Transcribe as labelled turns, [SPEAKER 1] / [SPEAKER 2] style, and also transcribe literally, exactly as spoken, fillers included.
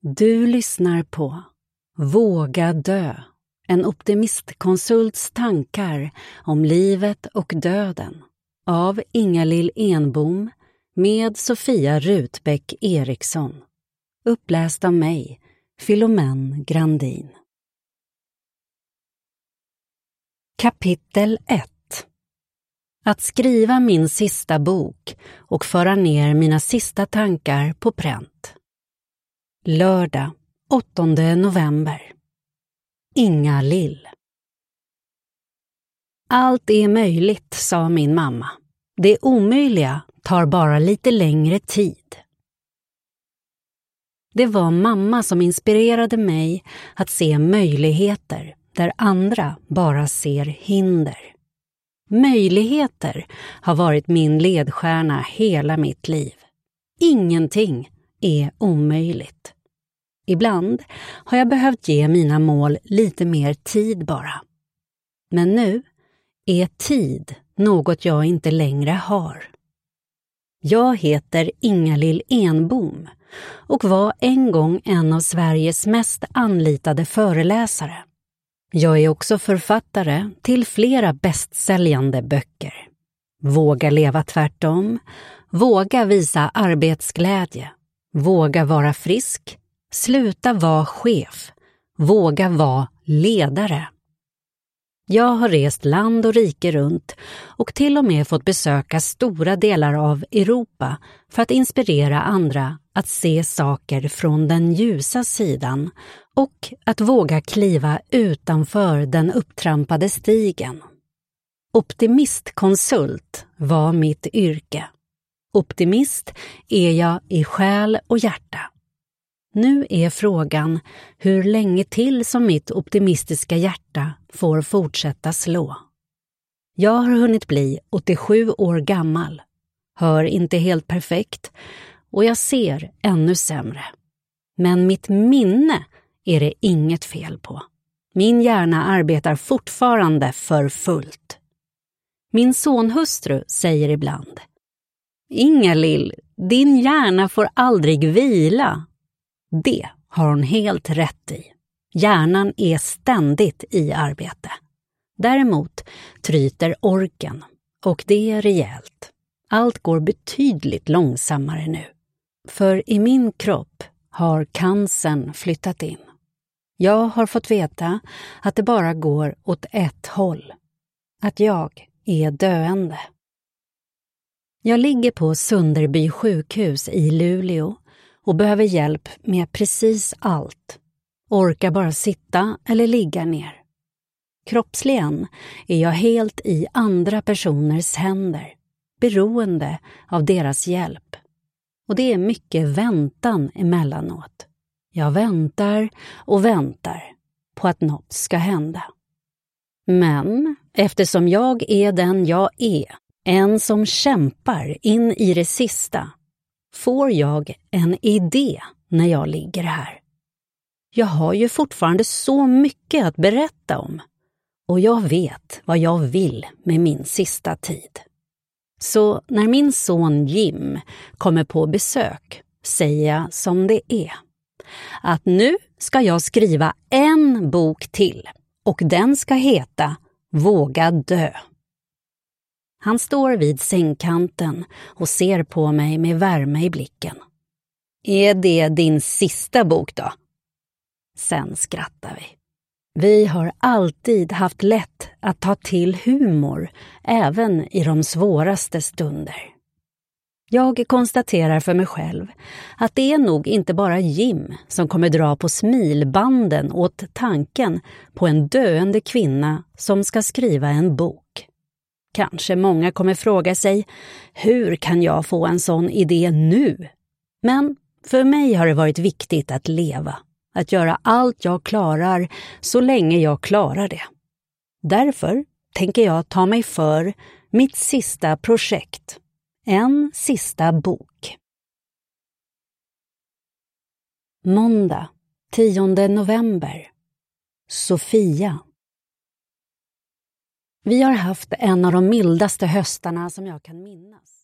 [SPEAKER 1] Du lyssnar på Våga dö, en optimistkonsults tankar om livet och döden av Ingalill Enbom med Sofia Rutbeck Eriksson. Uppläst av mig, Filomen Grandin. Kapitel ett. Att skriva min sista bok och föra ner mina sista tankar på pränt. Lördag, åttonde november. Ingalill. Allt är möjligt, sa min mamma. Det omöjliga tar bara lite längre tid. Det var mamma som inspirerade mig att se möjligheter där andra bara ser hinder. Möjligheter har varit min ledstjärna hela mitt liv. Ingenting är omöjligt. Ibland har jag behövt ge mina mål lite mer tid bara. Men nu är tid något jag inte längre har. Jag heter Ingalill Enbom och var en gång en av Sveriges mest anlitade föreläsare. Jag är också författare till flera bästsäljande böcker. Våga leva tvärtom, våga visa arbetsglädje, våga vara frisk, sluta vara chef, våga vara ledare. Jag har rest land och rike runt och till och med fått besöka stora delar av Europa för att inspirera andra att se saker från den ljusa sidan och att våga kliva utanför den upptrampade stigen. Optimistkonsult var mitt yrke. Optimist är jag i själ och hjärta. Nu är frågan hur länge till som mitt optimistiska hjärta får fortsätta slå. Jag har hunnit bli åttiosju år gammal, hör inte helt perfekt och jag ser ännu sämre. Men mitt minne är det inget fel på. Min hjärna arbetar fortfarande för fullt. Min sonhustru säger ibland: Ingalill, din hjärna får aldrig vila. Det har hon helt rätt i. Hjärnan är ständigt i arbete. Däremot tryter orken och det är rejält. Allt går betydligt långsammare nu. För i min kropp har cancern flyttat in. Jag har fått veta att det bara går åt ett håll. Att jag är döende. Jag ligger på Sunderby sjukhus i Luleå och behöver hjälp med precis allt. Orkar bara sitta eller ligga ner. Kroppsligen är jag helt i andra personers händer, beroende av deras hjälp. Och det är mycket väntan emellanåt. Jag väntar och väntar på att något ska hända. Men eftersom jag är den jag är, en som kämpar in i det sista, får jag en idé när jag ligger här. Jag har ju fortfarande så mycket att berätta om och jag vet vad jag vill med min sista tid. Så när min son Jim kommer på besök säger jag som det är. Att nu ska jag skriva en bok till och den ska heta Våga dö. Han står vid sängkanten och ser på mig med värme i blicken. Är det din sista bok då? Sen skrattar vi. Vi har alltid haft lätt att ta till humor, även i de svåraste stunder. Jag konstaterar för mig själv att det är nog inte bara Jim som kommer dra på smilbanden åt tanken på en döende kvinna som ska skriva en bok. Kanske många kommer fråga sig, hur kan jag få en sån idé nu? Men för mig har det varit viktigt att leva, att göra allt jag klarar så länge jag klarar det. Därför tänker jag ta mig för mitt sista projekt, en sista bok. Måndag, tionde november. Sofia. Vi har haft en av de mildaste höstarna som jag kan minnas.